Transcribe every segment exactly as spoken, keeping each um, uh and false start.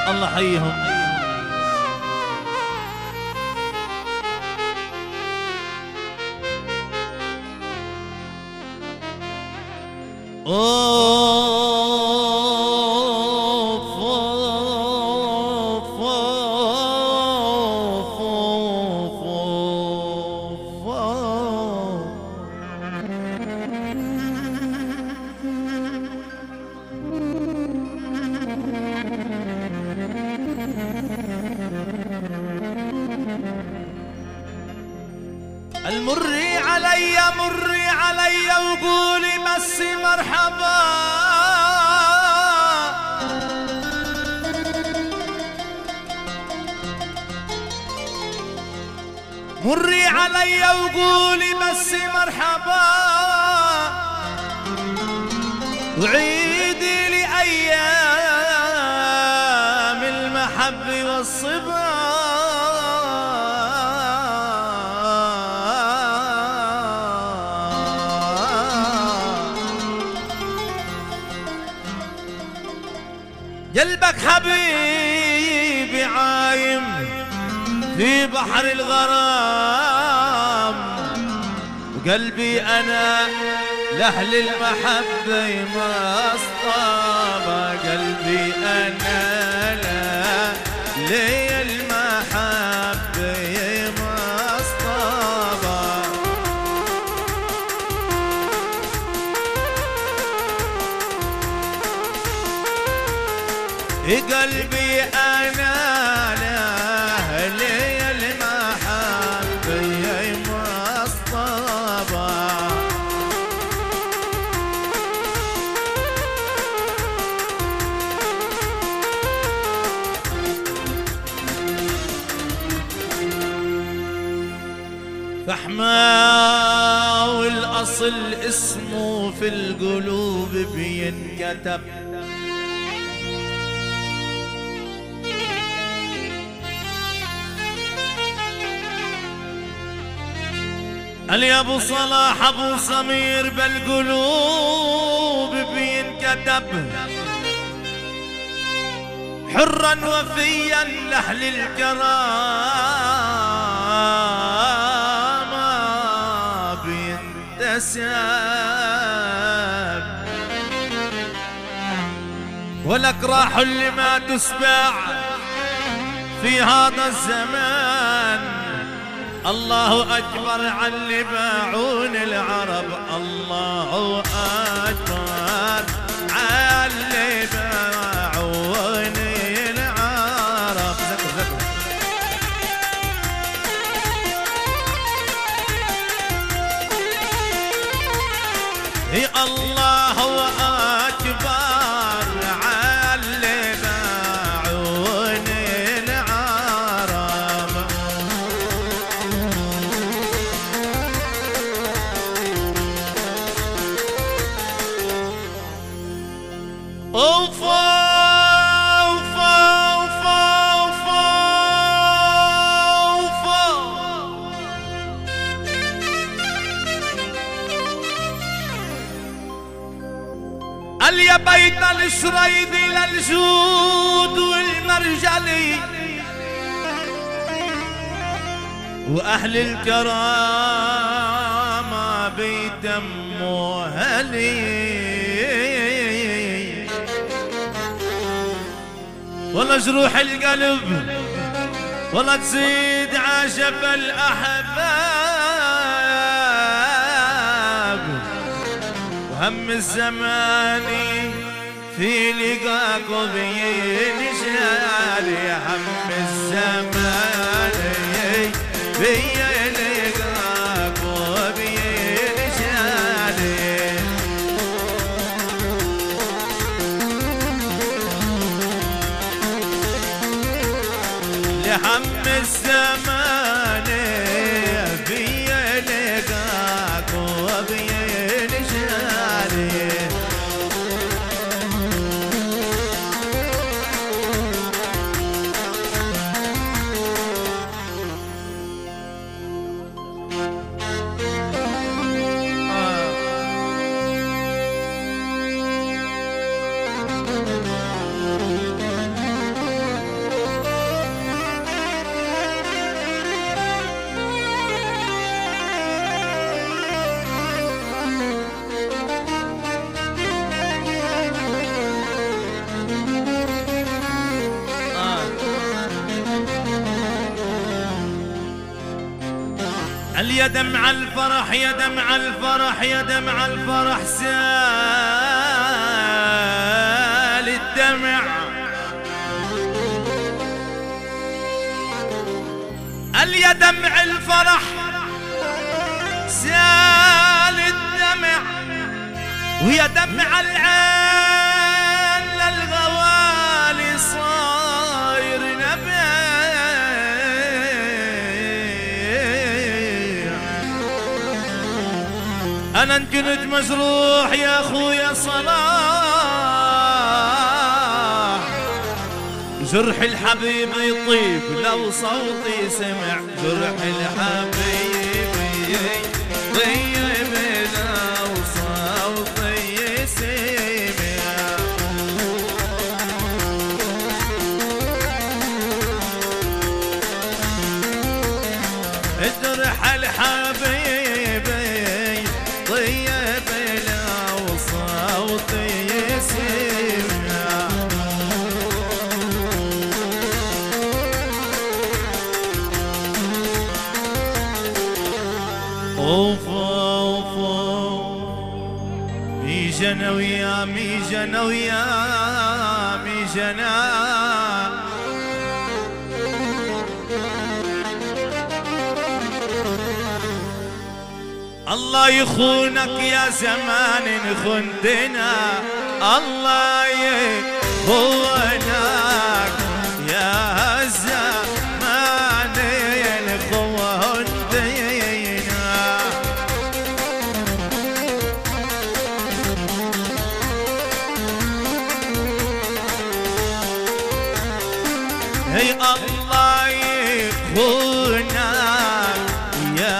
الله حيهم. اوف اوف اوف اوف. المري علي مري علي وقولي مسي مرحبا. مري علي وقولي مسي مرحبا، وعيدي لي ايام المحبة والصبا. قلبك حبيبي عايم في بحر الغرام، وقلبي أنا لأهل المحبة ما اصطابه. قلبي أنا لأهل المحبة ما اصطابه. قلبي أنا لأهل المحبة ما اصطابه. فحما والأصل اسمه في القلوب بينكتب. قال يا ابو صلاح ابو سمير بالقلوب بينكتب، حرا وفيا لاهل الكرامه بينتسب. ولك راح اللي ما تسبع في هذا الزمان. الله أكبر عن اللي باعون العرب، الله أكبر عن اللي باعون العرب. ذكر ذكر هي الله أكبر عن اللي باعون العرب. اوفا اوفا اوفا اوفا اوفا. قال يا بيت الشريد للجود والمرجلي، واهل الكرامة بيتموا هلي. والله جروح القلب والله تزيد عجب الأحباب، وهم الزمان في لقاك بينجالي. هم الزمان في لقاك بينجالي. هم الزمان في لقاك وبينجالي. يا دمع الفرح يا دمع الفرح يا دمع الفرح سال الدمع قال يا دمع الفرح سال الدمع ويا دمع العين للغوالي صاير نبع انا ان كنت مجروح يا اخويا صلاح جرح الحبيب يطيب لو صوتي سمع جرح الحبيب طيب لو صوتي سمع جرح الحبيب طيب لو صوتي سمع اوف اوف ميجنا ويا ميجنا ويا ميجنا الله يخونك يا زمان إن خنتنا الله يخونك يا زمان إن خنتنا هي الله يخونك يا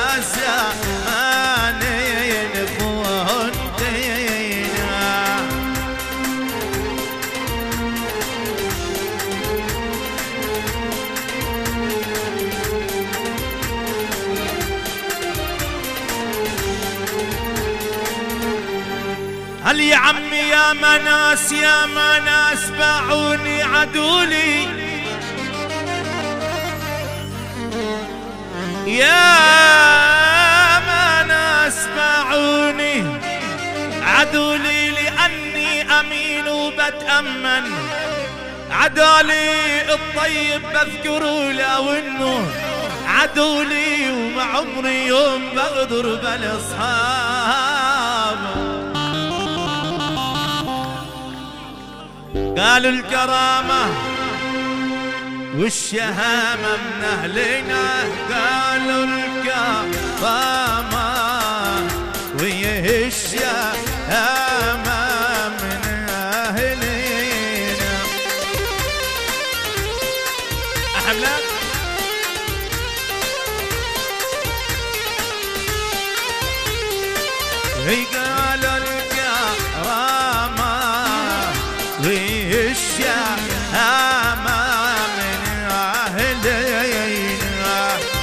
زمان إن خنتنا هل يا عمي يا مناس يا مناس باعوني عدولي يا مناس باعوني عدولي لأني أمين وبتأمن عدالي الطيب بذكره لو إنه عدولي وما عمري يوم بغدر بالأصحاب قالوا الكرامة والشهامة من أهلنا قالوا الكرامة ويه الشهامة من أهلنا أحملك هي قالوا الكرامة ويه الشهامة من أهلنا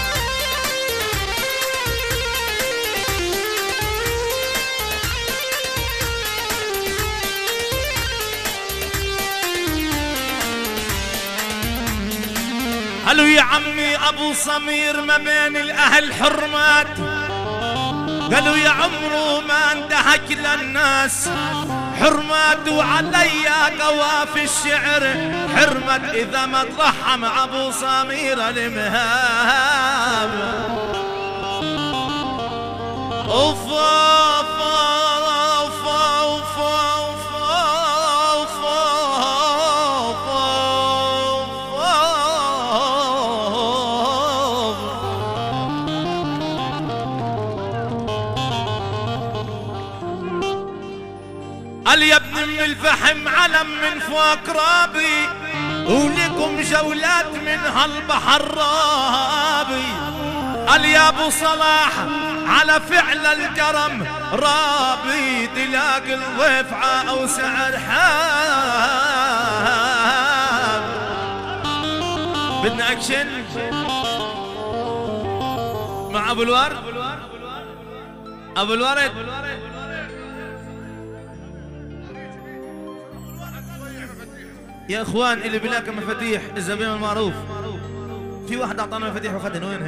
قالوا يا عمي أبو صمير ما بين الأهل حرمات قالوا يا عمره ما انتهك للناس حرمات وعلي قوافي الشعر حرمت إذا ما ترحم أبو صمير المهاب أوف أوف أوف أوف أوف قال يا ابن ام الفحم علم من فوق رابي ولكم جولات من هالبحر رابي قال يا ابو صلاح على فعل الكرم رابي تلاقي الضيف او سعر حاب بدنا اكشن مع ابو الورد ابو الورد يا اخوان اللي بلاك مفاتيح الزبيب المعروف في واحد اعطانا مفاتيح وخدن وينهن؟